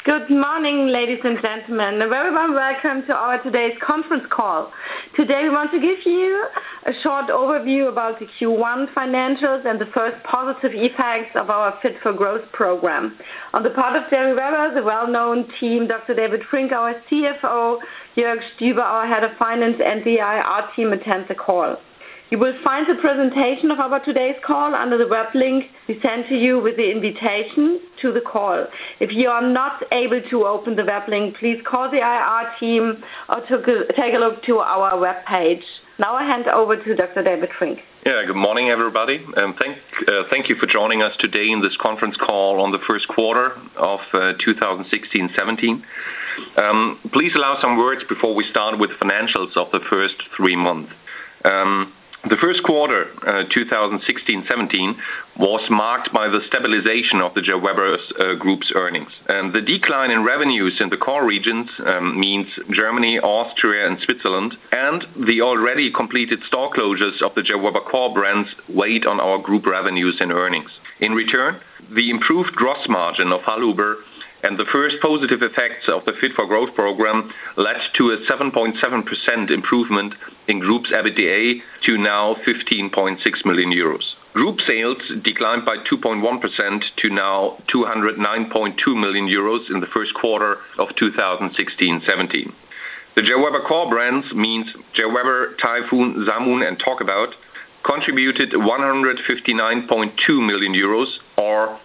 Good morning, ladies and gentlemen. A very warm welcome to our today's conference call. Today we want to give you a short overview about the Q1 financials and the first positive effects of our Fit for Growth program. On the part of Jerry Weber, the well-known team, Dr. David Frink, our CFO, Jörg Stüber, our head of finance, and the IR team attend the call. You will find the presentation of our today's call under the web link we sent to you with the invitation to the call. If you are not able to open the web link, please call the IR team or take a look to our web page. Now I hand over to Dr. David Frink. Good morning, everybody, and thank you for joining us today in this conference call on the first quarter of 2016-17. Please allow some words before we start with financials of the first 3 months. The first quarter, 2016-17, was marked by the stabilization of the Joe Weber Group's earnings. And the decline in revenues in the core regions means Germany, Austria, and Switzerland, and the already completed store closures of the Joe Weber core brands weighed on our group revenues and earnings. In return, the improved gross margin of Hallhuber and the first positive effects of the Fit for Growth program led to a 7.7% improvement in Group's EBITDA to now 15.6 million euros. Group sales declined by 2.1% to now 209.2 million euros in the first quarter of 2016-17. The Joe Weber core brands means Joe Weber, Typhoon, Zamun, and Talkabout contributed 159.2 million euros or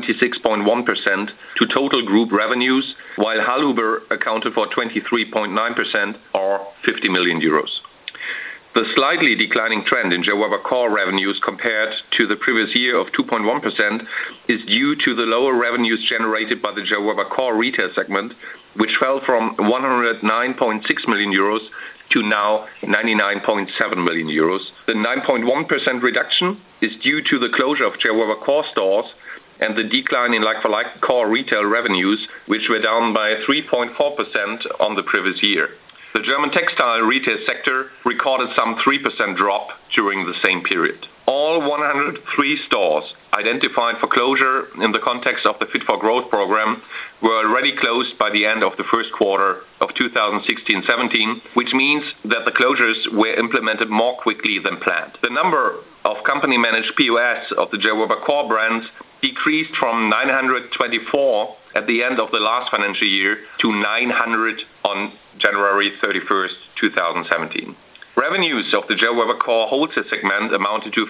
76.1% to total group revenues, while Hallhuber accounted for 23.9% or 50 million euros. The slightly declining trend in Joe Weber core revenues compared to the previous year of 2.1% is due to the lower revenues generated by the Joe Weber core retail segment, which fell from 109.6 million euros to now 99.7 million euros. The 9.1% reduction is due to the closure of Joe Weber core stores and the decline in like-for-like core retail revenues, which were down by 3.4% on the previous year. The German textile retail sector recorded some 3% drop during the same period. All 103 stores identified for closure in the context of the Fit for Growth program were already closed by the end of the first quarter of 2016-17, which means that the closures were implemented more quickly than planned. The number of company-managed POS of the Joe Weber core brands decreased from 924 at the end of the last financial year to 900 on January 31st, 2017. Revenues of the Joe Weber core wholesale segment amounted to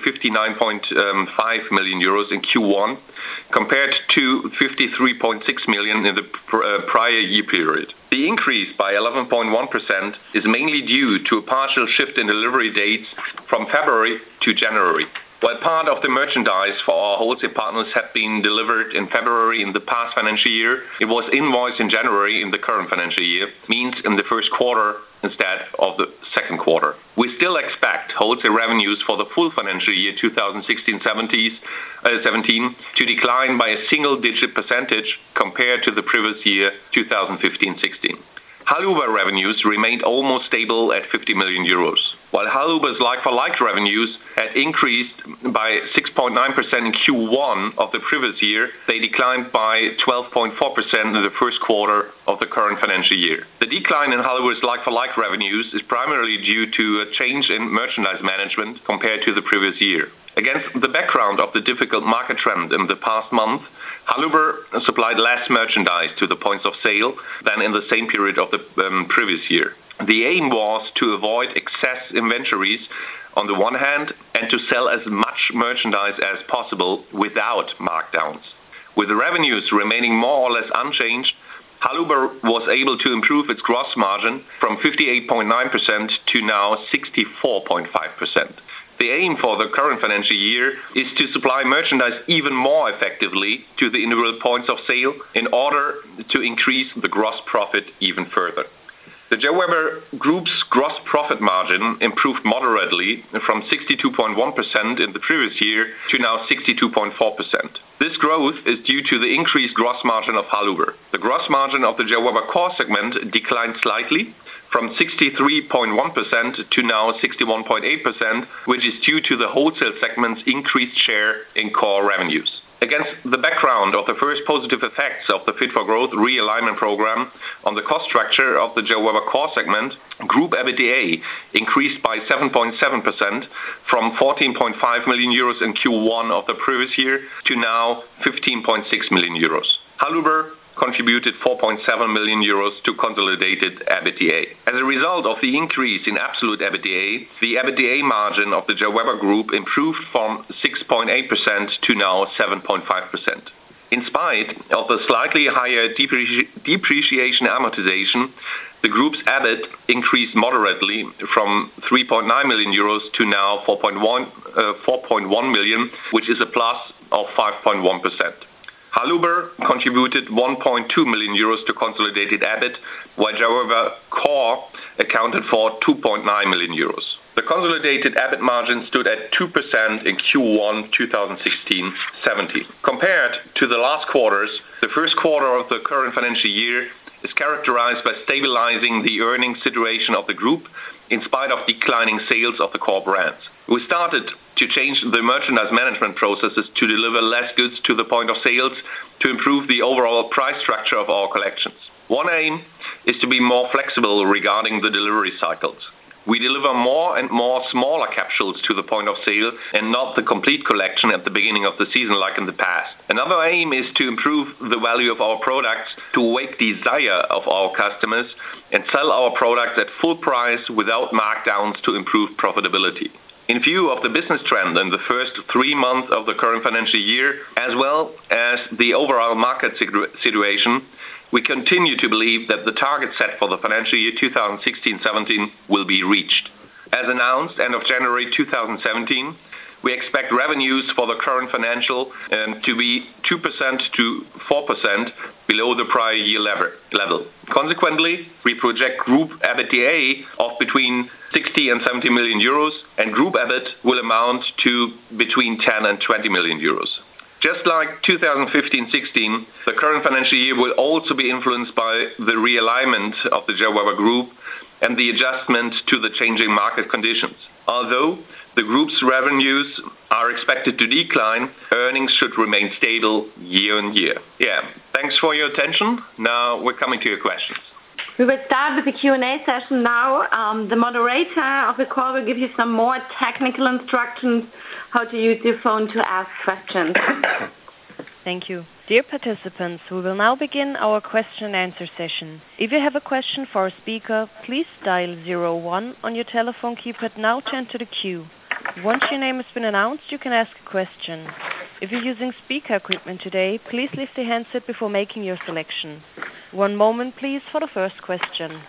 59.5 million euros in Q1 compared to 53.6 million in the prior year period. The increase by 11.1% is mainly due to a partial shift in delivery dates from February to January. While part of the merchandise for our wholesale partners had been delivered in February in the past financial year, it was invoiced in January in the current financial year, means in the first quarter instead of the second quarter. We still expect wholesale revenues for the full financial year 2016-17 to decline by a single-digit percentage compared to the previous year 2015-16. Hallhuber revenues remained almost stable at 50 million euros. While Hallhuber's like-for-like revenues had increased by 6.9% in Q1 of the previous year, they declined by 12.4% in the first quarter of the current financial year. The decline in Hallhuber's like-for-like revenues is primarily due to a change in merchandise management compared to the previous year. Against the background of the difficult market trend in the past month, Hallhuber supplied less merchandise to the points of sale than in the same period of the previous year. The aim was to avoid excess inventories on the one hand and to sell as much merchandise as possible without markdowns. With the revenues remaining more or less unchanged, Hallhuber was able to improve its gross margin from 58.9% to now 64.5%. The aim for the current financial year is to supply merchandise even more effectively to the individual points of sale in order to increase the gross profit even further. The Joe Weber Group's gross profit margin improved moderately from 62.1% in the previous year to now 62.4%. This growth is due to the increased gross margin of Hallhuber. The gross margin of the Joe Weber core segment declined slightly from 63.1% to now 61.8%, which is due to the wholesale segment's increased share in core revenues. Against the background of the first positive effects of the Fit for Growth realignment program on the cost structure of the Joe Weber core segment, Group EBITDA increased by 7.7% from 14.5 million euros in Q1 of the previous year to now 15.6 million euros. Halluber contributed 4.7 million euros to consolidated EBITDA. As a result of the increase in absolute EBITDA, the EBITDA margin of the Joe Weber Group improved from 6.8% to now 7.5%. In spite of the slightly higher depreciation amortization, the group's EBIT increased moderately from 3.9 million euros to now 4.1 million, which is a plus of 5.1%. Halluber contributed 1.2 million euros to consolidated EBIT, while Joe Weber Core accounted for 2.9 million euros. The consolidated EBIT margin stood at 2% in Q1 2016-17. Compared to the last quarters, the first quarter of the current financial year is characterized by stabilizing the earnings situation of the group in spite of declining sales of the core brands. We started to change the merchandise management processes to deliver less goods to the point of sales to improve the overall price structure of our collections. One aim is to be more flexible regarding the delivery cycles. We deliver more and more smaller capsules to the point of sale and not the complete collection at the beginning of the season like in the past. Another aim is to improve the value of our products to awake desire of our customers and sell our products at full price without markdowns to improve profitability. In view of the business trend in the first 3 months of the current financial year, as well as the overall market situation, we continue to believe that the target set for the financial year 2016-17 will be reached. As announced end of January 2017, we expect revenues for the current financial to be 2% to 4% below the prior year level. Consequently, we project Group EBITDA of between 60 and 70 million euros, and Group EBIT will amount to between 10 and 20 million euros. Just like 2015-16, the current financial year will also be influenced by the realignment of the Joe Weber Group and the adjustment to the changing market conditions. Although the group's revenues are expected to decline, earnings should remain stable year on year. Thanks for your attention. Now we're coming to your questions. We will start with the Q&A session now. The moderator of the call will give you some more technical instructions how to use your phone to ask questions. Thank you. Dear participants, we will now begin our question and answer session. If you have a question for a speaker, please dial 01 on your telephone keypad now to enter the queue. Once your name has been announced, you can ask a question. If you're using speaker equipment today, please lift the handset before making your selection. One moment, please, for the first question.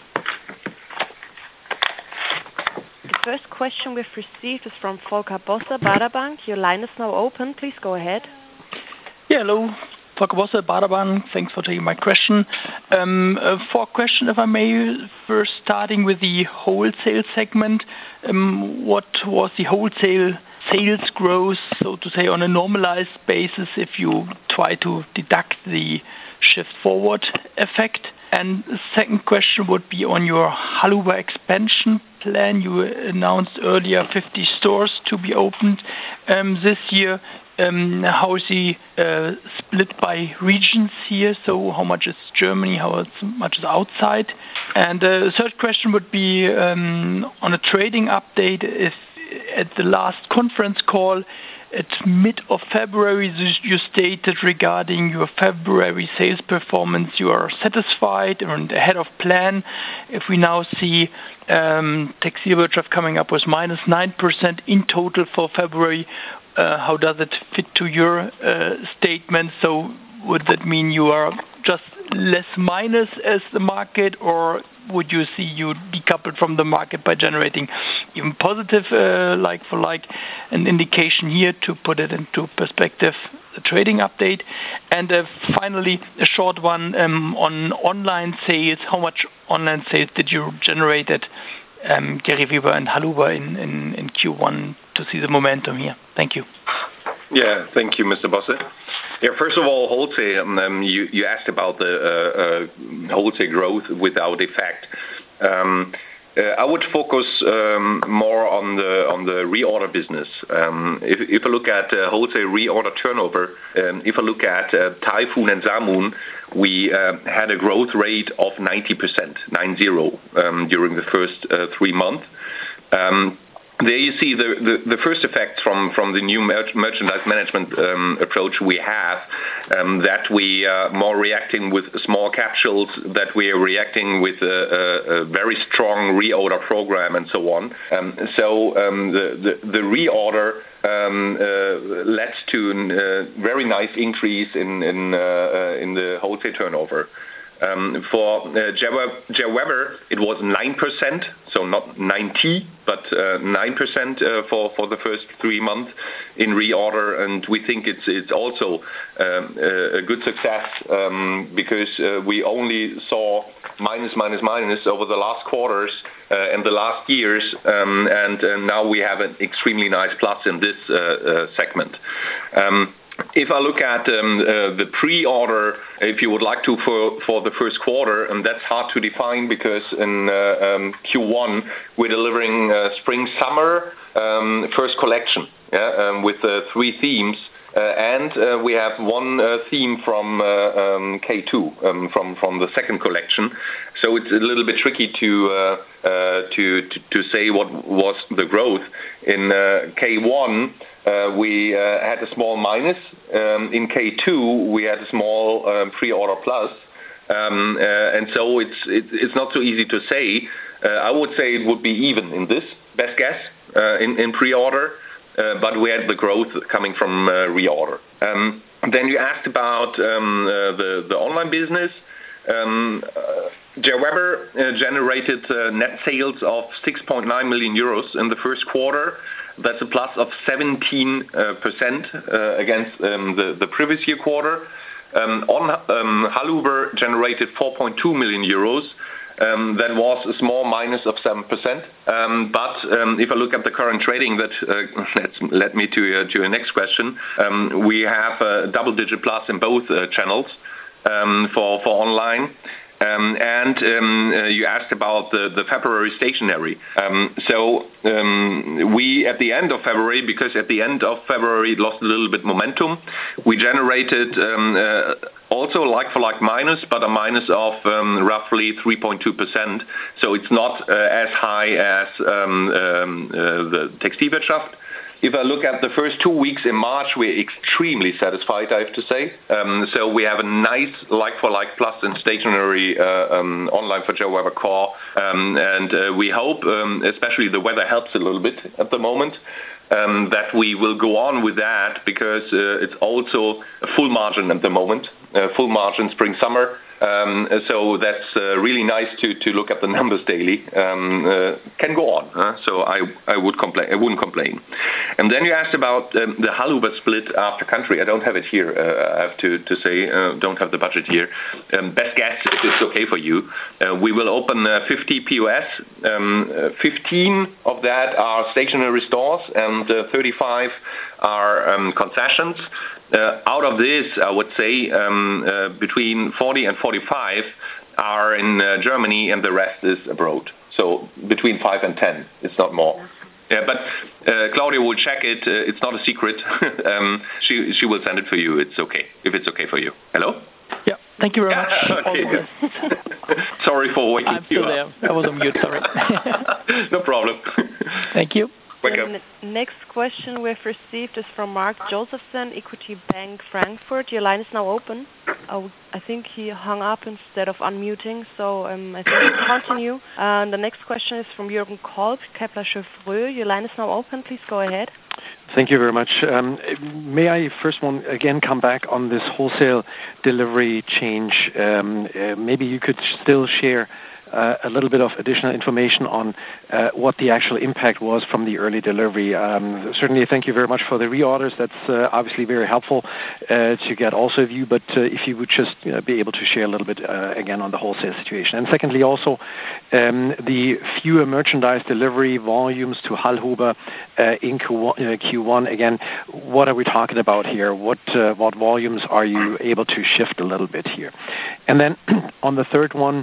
The first question we've received is from Volker Bosse, Baader Bank. Your line is now open. Please go ahead. Hello. Volker Bosse, Baader Bank. Thanks for taking my question. 4 questions, if I may. First, starting with the wholesale segment. What was the wholesale sales growth, so to say, on a normalized basis if you try to deduct the shift forward effect? And the second question would be on your Halluber expansion plan. You announced earlier 50 stores to be opened this year. How is the split by regions here? So how much is Germany, how much is outside? And the third question would be on a trading update. If at the last conference call at mid of February, you stated regarding your February sales performance, you are satisfied and ahead of plan. If we now see Textilwirtschaft coming up with minus 9% in total for February, how does it fit to your statement? So would that mean you are just less minus as the market, or would you see you decoupled from the market by generating even positive like for like? An indication here to put it into perspective, the trading update. And finally, a short one on online sales. How much online sales did you generate at Gary Weber and Halluber in Q1 to see the momentum here? Thank you. Thank you, Mr. Bosse. First of all, wholesale. You asked about the wholesale growth without effect. I would focus more on the reorder business. If I look at wholesale reorder turnover, if I look at Typhoon and Zamoon, we had a growth rate of 90%, 90, during the first 3 months. There you see the first effects from the new merchandise management approach we have, that we are more reacting with small capsules, that we are reacting with a very strong reorder program and so on. The reorder led to a very nice increase in the wholesale turnover. For J.Weber, it was 9%, so not 90, but 9% for the first 3 months in reorder, and we think it's also a good success because we only saw minus over the last quarters and the last years, and now we have an extremely nice plus in this segment. If I look at the pre-order, if you would like to, for the first quarter, and that's hard to define because in Q1 we're delivering spring-summer first collection, with 3 themes, and we have 1 theme from K2, from the second collection. So it's a little bit tricky to say what was the growth. In K1 we had a small minus. In K2 we had a small pre-order plus, and so it's not so easy to say. I would say it would be even in this best guess in pre-order, but we had the growth coming from reorder. Then you asked about the online business. J.Weber generated net sales of 6.9 million euros in the first quarter. That's a plus of 17% against the previous year quarter. Hallhuber generated 4.2 million euros. That was a small minus of 7%. But if I look at the current trading, that led me to your next question. We have a double-digit plus in both channels for online. And you asked about the February stationery. We at the end of February, because at the end of February it lost a little bit momentum, we generated also like-for-like minus, but a minus of roughly 3.2%. So it's not as high as the Textilwirtschaft. If I look at the first 2 weeks in March, we're extremely satisfied, I have to say. So we have a nice like-for-like plus in stationery online for J.Weber Core. And we hope, especially the weather helps a little bit at the moment, that we will go on with that, because it's also a full margin at the moment, full margin spring-summer. So that's really nice to look at the numbers daily. Can go on. So I wouldn't complain. And then you asked about the Hallhuber split after country. I don't have it here. I have to say, don't have the budget here. Best guess, if it's okay for you, we will open 50 POS. 15 of that are stationary stores, and 35 are concessions. Out of this, I would say between 40 and 45 are in Germany, and the rest is abroad. So between 5 and 10, it's not more. Yeah, but Claudia will check it. It's not a secret. She will send it for you. It's okay, if it's okay for you. Hello? Yeah, thank you very much. Okay. Sorry for waking I'm still there. I was on mute, sorry. No problem. Thank you. The next question we've received is from Mark Josephson, Equity Bank Frankfurt. Your line is now open. I think he hung up instead of unmuting, so I think we'll continue. The next question is from Jürgen Kolb, Kepler Cheuvreux. Your line is now open. Please go ahead. Thank you very much. May I first again come back on this wholesale delivery change? Maybe you could still share a little bit of additional information on what the actual impact was from the early delivery. Certainly, thank you very much for the reorders. That's obviously very helpful to get also a view, but if you would just be able to share a little bit again on the wholesale situation. And secondly, also the fewer merchandise delivery volumes to Hallhuber in Q1. Again, what are we talking about here? What volumes are you able to shift a little bit here? And then on the third one,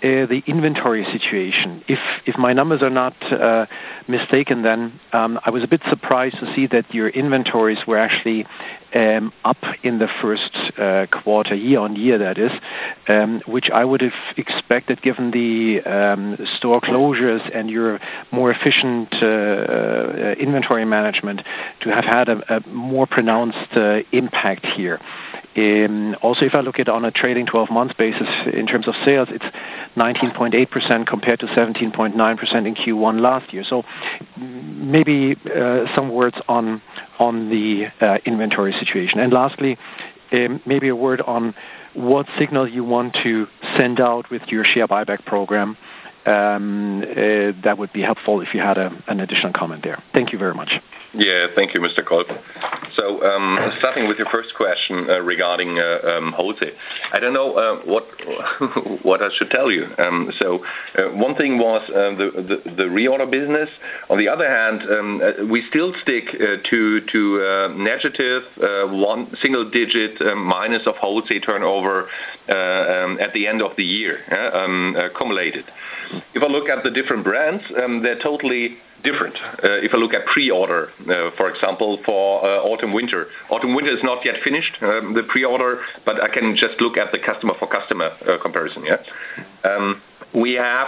the inventory situation. If my numbers are not mistaken, then I was a bit surprised to see that your inventories were actually up in the first quarter, year on year, that is, which I would have expected, given the store closures and your more efficient inventory management, to have had a more pronounced impact here. Also, if I look at it on a trailing 12-month basis in terms of sales, it's 19.8% compared to 17.9% in Q1 last year. So maybe some words on the inventory situation. And lastly, maybe a word on what signal you want to send out with your share buyback program. That would be helpful if you had an additional comment there. Thank you very much. Yeah, thank you, Mr. Kolb. So, starting with your first question regarding wholesale, I don't know what I should tell you. One thing was the reorder business. On the other hand, we still stick to negative one single-digit minus of wholesale turnover at the end of the year, accumulated. If I look at the different brands, they're totally different. If I look at pre-order, for example, for autumn-winter. Autumn-winter is not yet finished, the pre-order, but I can just look at the customer-for-customer comparison. Yeah, we have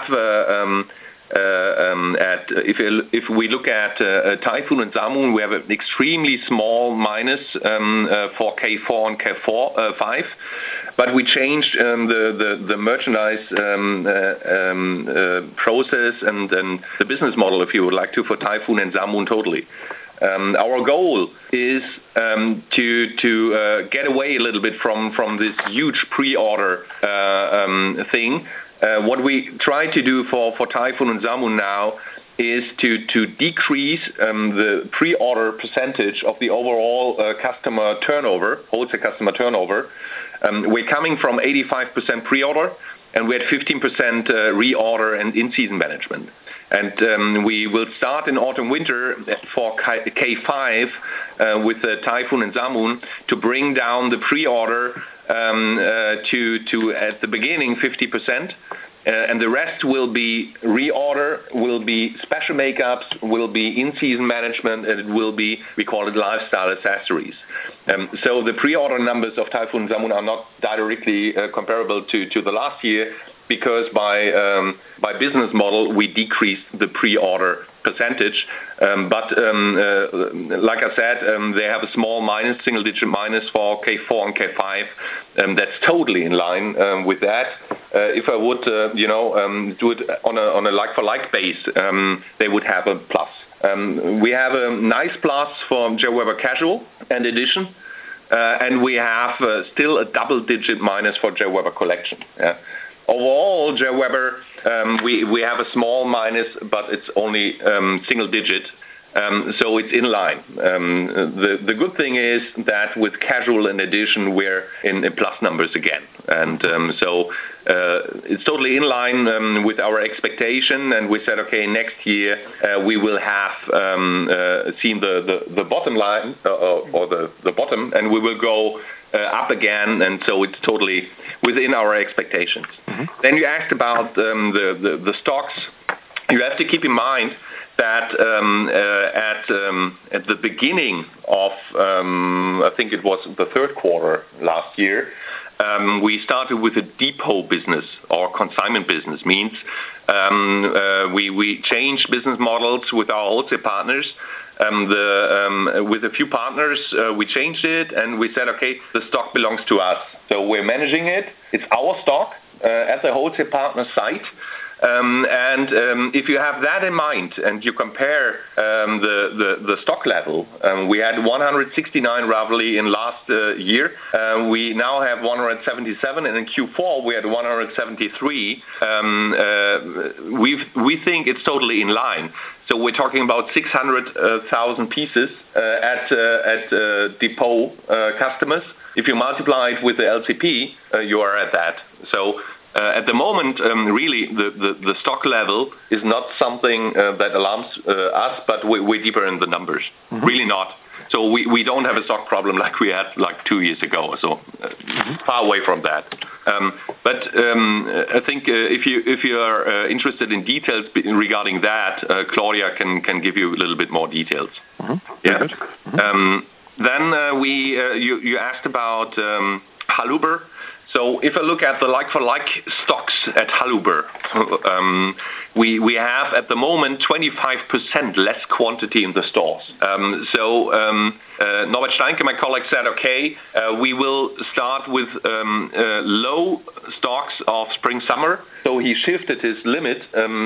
if we look at Typhoon and Zamoon, we have an extremely small minus for K4 and K5, but we changed the merchandise process and the business model, if you would like to, for Typhoon and Zamoon totally. Our goal is to get away a little bit from this huge pre-order thing. What we try to do for Typhoon and Zamoon now is to decrease the pre-order percentage of the overall customer turnover, wholesale customer turnover. We're coming from 85% pre-order, and we had 15% reorder and in-season management. And we will start in autumn-winter for K5 with Typhoon and Zamoon to bring down the pre-order to at the beginning 50%. And the rest will be reorder, will be special makeups, will be in-season management, and it will be, we call it lifestyle accessories. So the pre-order numbers of Typhoon and Zamoon are not directly comparable to the last year, because by business model we decreased the pre-order percentage. But like I said, they have a small minus, single-digit minus for K4 and K5. That's totally in line with that. If I would, do it on a like-for-like base, they would have a plus. We have a nice plus for JWeber Casual and Edition, and we have still a double-digit minus for JWeber Collection. Yeah. Overall, JWeber, we have a small minus, but it's only single-digit. So it's in line. The good thing is that with Casual and Edition, we're in plus numbers again. And so it's totally in line with our expectation. And we said, okay, next year we will have seen the bottom line or the bottom, and we will go up again. And so it's totally within our expectations. Mm-hmm. Then you asked about the stocks. You have to keep in mind that at the beginning of, I think it was the third quarter last year, we started with a depot business or consignment business. Means we changed business models with our wholesale partners. With a few partners, we changed it, and we said, okay, the stock belongs to us. So we're managing it. It's our stock at the wholesale partner site. And if you have that in mind and you compare the stock level, we had 169 roughly in last year. We now have 177, and in Q4 we had 173. We think it's totally in line. So we're talking about 600,000 pieces at depot customers. If you multiply it with the LCP, you are at that. So at the moment, really, the stock level is not something that alarms us, but we're deeper in the numbers. Mm-hmm. Really not. So we don't have a stock problem like we had like 2 years ago. So far away from that. But I think if you are interested in details regarding that, Claudia can give you a little bit more details. Yeah. Then you asked about Halluber. So if I look at the like-for-like stocks at Halluber, we have at the moment 25% less quantity in the stores. Norbert Steinke, my colleague, said, okay, we will start with low stocks of spring-summer. So he shifted his limit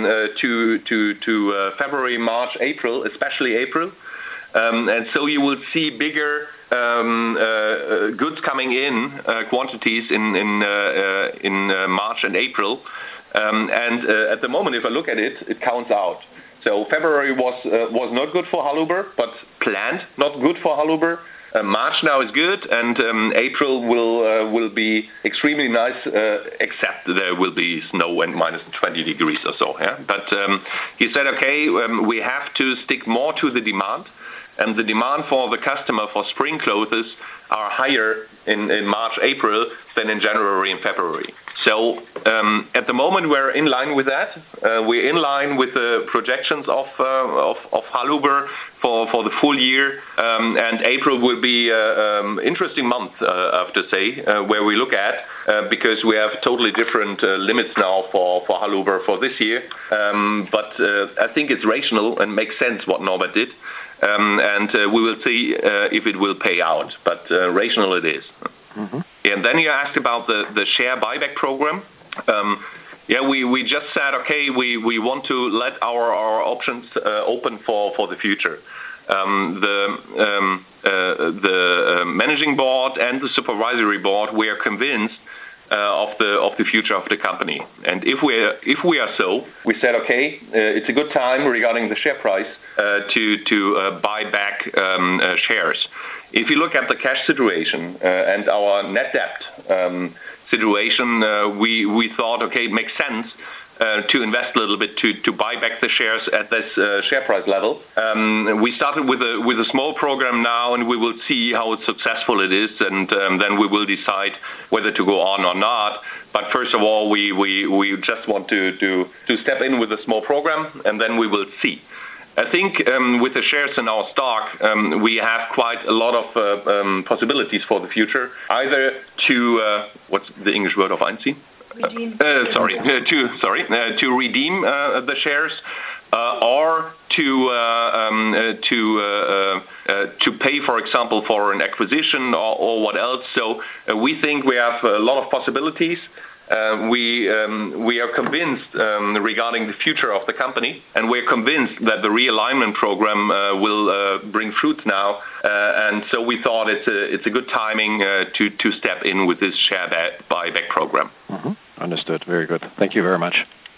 to February, March, April, especially April. And so you will see bigger goods coming in quantities in March and April, and at the moment, if I look at it, it counts out. So February was not good for Halluber, but planned not good for Halluber. March now is good, and April will be extremely nice, except there will be snow and minus 20 degrees or so. Yeah? But he said, okay, we have to stick more to the demand. And the demand for the customer for spring clothes are higher in March, April than in January and February. So at the moment we're in line with that. We're in line with the projections of Halluber for the full year. And April will be an interesting month, I have to say, where we look at because we have totally different limits now for Halluber for this year. But I think it's rational and makes sense what Norbert did. And we will see if it will pay out, but rational it is. And then you asked about the share buyback program. We just said, okay, we want to let our options open for the future. The managing board and the supervisory board, we are convinced of the future of the company. And if we are so, we said, okay, it's a good time regarding the share price to buy back shares. If you look at the cash situation and our net debt situation, we thought, okay, it makes sense to invest a little bit to buy back the shares at this share price level. We started with a small program now, and we will see how successful it is, and then we will decide whether to go on or not. But first of all, we just want to step in with a small program, and then we will see. I think with the shares in our stock, we have quite a lot of possibilities for the future. Either to what's the English word of einziehen? Redeem. To redeem the shares, or to pay, for example, for an acquisition or what else. So we think we have a lot of possibilities. We are convinced regarding the future of the company, and we're convinced that the realignment program will bring fruits now. And so we thought it's a good timing to step in with this share buyback program. Understood. Very good. Thank you very much.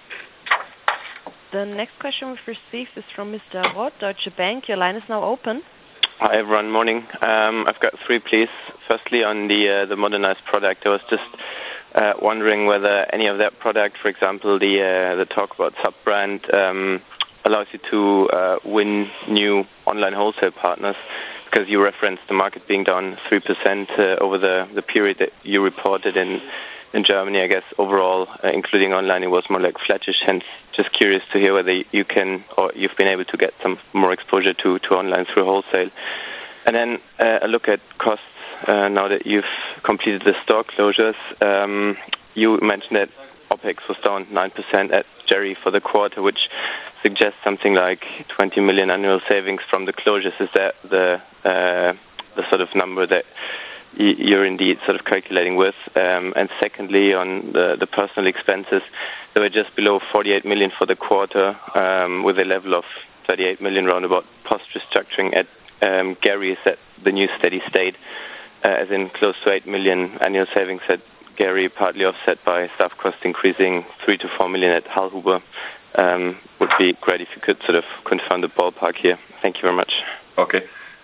The next question we've received is from Mr. Roth, Deutsche Bank. Your line is now open. Hi, everyone. Morning. I've got three, please. Firstly, on the modernized product, I was just wondering whether any of that product, for example, the talk about sub-brand, allows you to win new online wholesale partners, because you referenced the market being down 3% over the period that you reported in Germany. I guess overall, including online, it was more like flattish. Hence, just curious to hear whether you can or you've been able to get some more exposure to online through wholesale. And then a look at costs now that you've completed the store closures. You mentioned that OPEX was down 9% at Jerry for the quarter, which suggests something like 20 million annual savings from the closures. Is that the sort of number that you're indeed sort of calculating with? And secondly, on the personal expenses, they were just below 48 million for the quarter, with a level of 38 million roundabout post restructuring at Gary. Is that the new steady state, as in close to 8 million annual savings at Gary, partly offset by staff costs increasing 3 to 4 million at Halhuber? Would be great if you could sort of confirm the ballpark here. Thank you very much. Okay.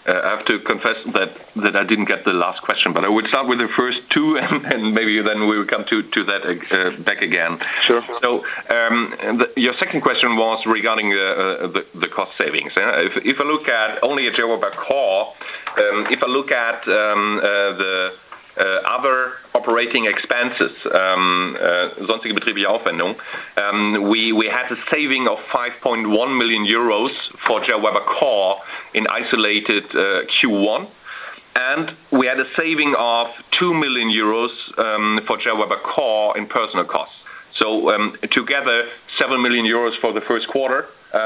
I have to confess that I didn't get the last question, but I would start with the first two, and maybe then we will come to that back again. Sure. So your second question was regarding the cost savings. If I look at only at JaWeber Core, if I look at the other operating expenses, sonstige betriebliche Aufwendung, we had a saving of 5.1 million euros for JaWeber Core in isolated Q1, and we had a saving of 2 million euros for JaWeber Core in personal costs. So together 7 million euros for the first quarter.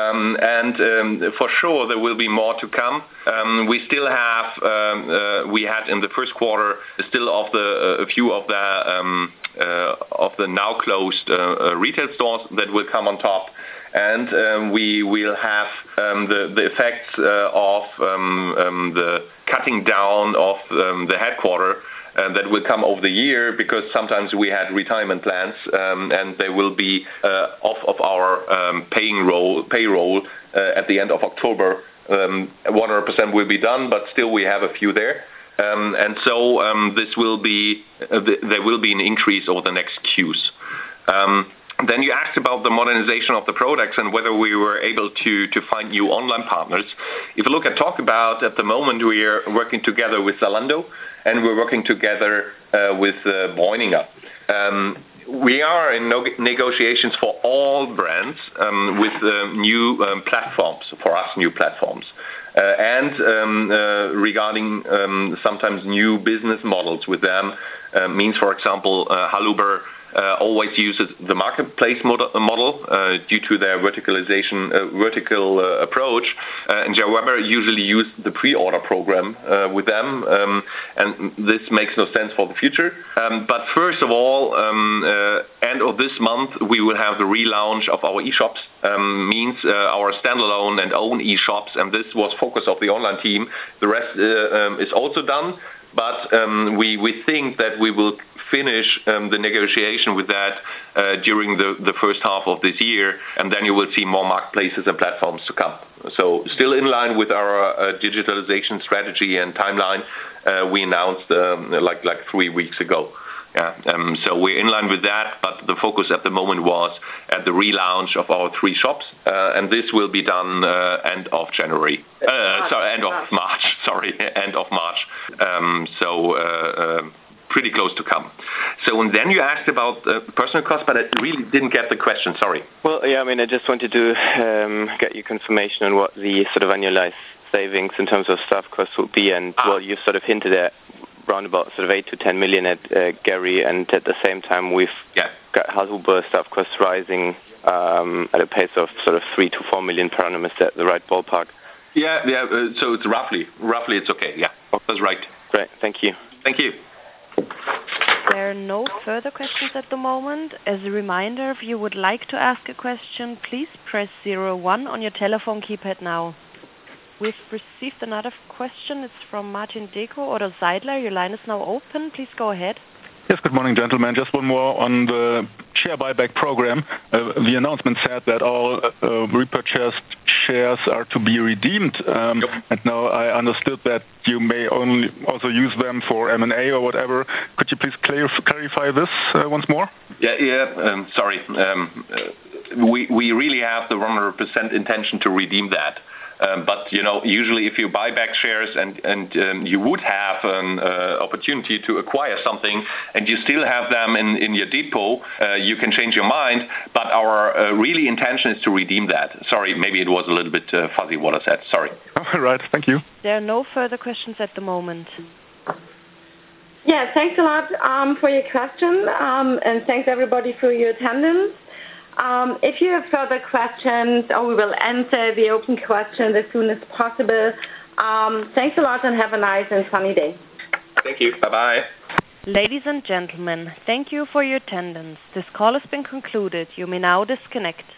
And for sure there will be more to come. We still have we had in the first quarter still of a few of the now closed retail stores that will come on top, and we will have the effects of the cutting down of the headquarter. That will come over the year, because sometimes we had retirement plans, and they will be off of our payroll at the end of October. 100% will be done, but still we have a few there, and so this will be there will be an increase over the next Qs. Then you asked about the modernization of the products and whether we were able to find new online partners. If you look at Talkabout, at the moment we are working together with Zalando, and we're working together with Breuninger. We are in negotiations for all brands with new platforms, for us new platforms. And regarding sometimes new business models with them, means, for example, Halluber always uses the marketplace model due to their vertical approach, and JaWeber usually use the pre-order program with them, and this makes no sense for the future. But first of all, end of this month we will have the relaunch of our e-shops, means our standalone and own e-shops, and this was focus of the online team. The rest is also done, but we think that we will finish the negotiation with that during the first half of this year, and then you will see more marketplaces and platforms to come. So still in line with our digitalization strategy and timeline we announced like 3 weeks ago. Yeah, so we're in line with that, but the focus at the moment was at the relaunch of our 3 shops, and this will be done end of January. End of March. Sorry, end of March. Pretty close to come. So and then you asked about personal costs, but I really didn't get the question. Sorry. Well, yeah, I mean, I just wanted to get your confirmation on what the sort of annualized savings in terms of staff costs will be, and well, you sort of hinted at round about sort of 8 to 10 million at Gary, and at the same time we've got Halluber staff costs rising at a pace of sort of 3 to 4 million per annum. Is that the right ballpark? Yeah. So it's roughly it's okay. Yeah, that's right. Great. Thank you. Thank you. There are no further questions at the moment. As a reminder, if you would like to ask a question, please press 01 on your telephone keypad now. We've received another question. It's from Martin Deko or Seidler. Your line is now open. Please go ahead. Yes, good morning, gentlemen. Just one more on the share buyback program. The announcement said that all repurchased shares are to be redeemed. And now I understood that you may only also use them for M&A or whatever. Could you please clarify this once more? Yeah. Sorry. We really have the 100% intention to redeem that. But usually if you buy back shares and you would have an opportunity to acquire something and you still have them in your depot, you can change your mind. But our really intention is to redeem that. Sorry, maybe it was a little bit fuzzy what I said. Sorry. All right. Thank you. There are no further questions at the moment. Yeah, thanks a lot for your question, and thanks everybody for your attendance. If you have further questions, we will answer the open questions as soon as possible. Thanks a lot and have a nice and sunny day. Thank you. Bye-bye. Ladies and gentlemen, thank you for your attendance. This call has been concluded. You may now disconnect.